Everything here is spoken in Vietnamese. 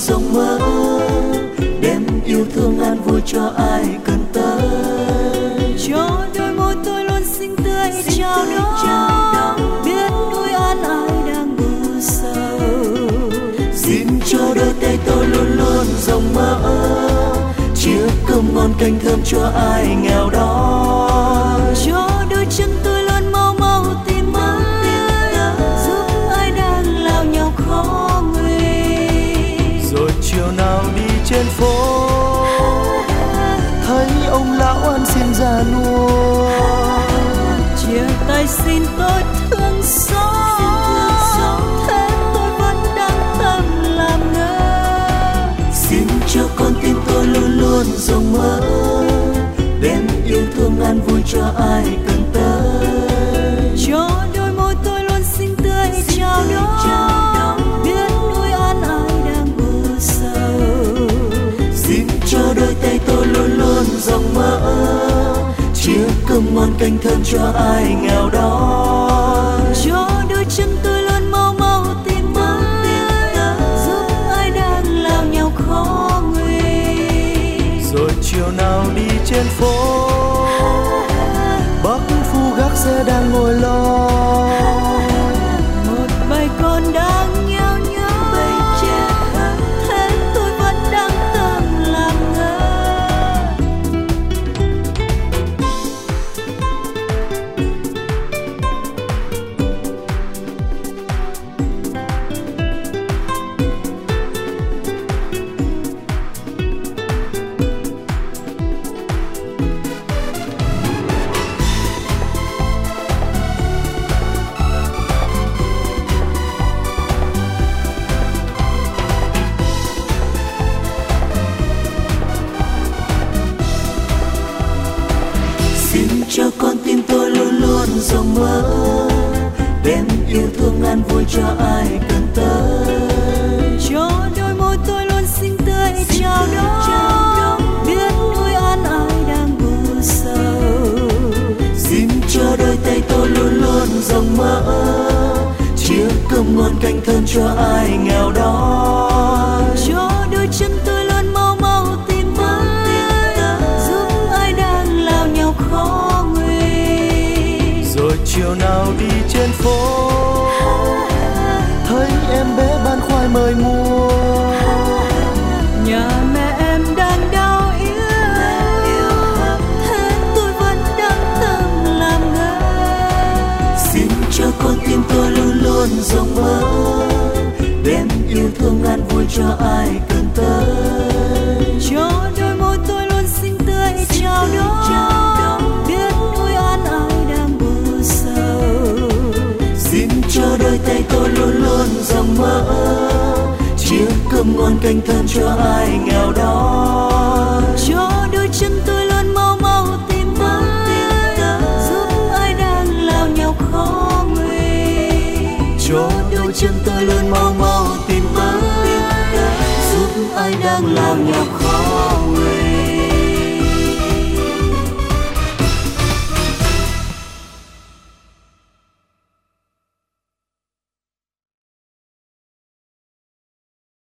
rộng mở, đem yêu thương an vui cho ai cần tới. Cho đôi môi tôi luôn xinh tươi chào đón, biết nuối an ai đang buồn sầu. Xin cho đôi tay tôi luôn luôn rộng mở, chia cơm ngon canh thơm cho ai nghèo đói. Cho đôi chân tôi luôn mau mau tìm tới, giúp ai đang lao nhau khó nguy. Rồi chiều nào đi trên phố, thấy ông lão ăn xin già nua, chia tay xin tôi thương xót, thế tôi vẫn đang tâm làm ngơ. xin cho con tim tôi luôn luôn rộng mở, đem yêu thương an vui cho ai cần tới. Cho đôi môi tôi luôn xinh tươi chào đón, biết nuối an ai đang buồn sầu. Xin cho đôi tay tôi luôn luôn rộng mở, chia cơm ngon canh thơm cho ai nghèo đói. Cho đôi chân tôi luôn mau mau tìm tới, giúp ai đang lao nhau khó nguy. Rồi chiều nào đi trên phố, bác phu gác xe đang ngồi lo, một bầy con đang nhao nhao, thế tôi vẫn đang tâm làm ngơ. xin cho con tim tôi luôn luôn rộng mở, đem yêu thương an vui cho ai cần tới. Cho đôi môi tôi luôn xinh tươi chào đón, biết nuối an ai đang buồn sầu. Xin cho đôi tay tôi luôn luôn rộng mở, chia cơm ngon canh thơm cho ai nghèo đói. Cho đôi chân tôi luôn mau mau tìm tới, giúp ai đang lao nhau khó nguy. Rồi chiều nào đi trên phố, thấy em bé bán khoai mời mua, Nhà mẹ em đang đau yếu, thế tôi vẫn đang tâm làm ngơ. xin cho con tim tôi luôn luôn rộng mở, đem yêu thương an vui cho ai cần tới. Cho đôi môi tôi luôn xinh tươi chào đón, biết nuối an ai đang buồn sầu. Xin cho đôi tay tôi luôn luôn rộng mở, chia cơm ngon canh thơm cho ai nghèo đói. Cho đôi chân tôi luôn mau mau tìm tới, giúp ai đang lao nhau khó nguy. Cho đôi chân tôi luôn mau mau tìm tới, giúp ai đang lao nhau khó nguy.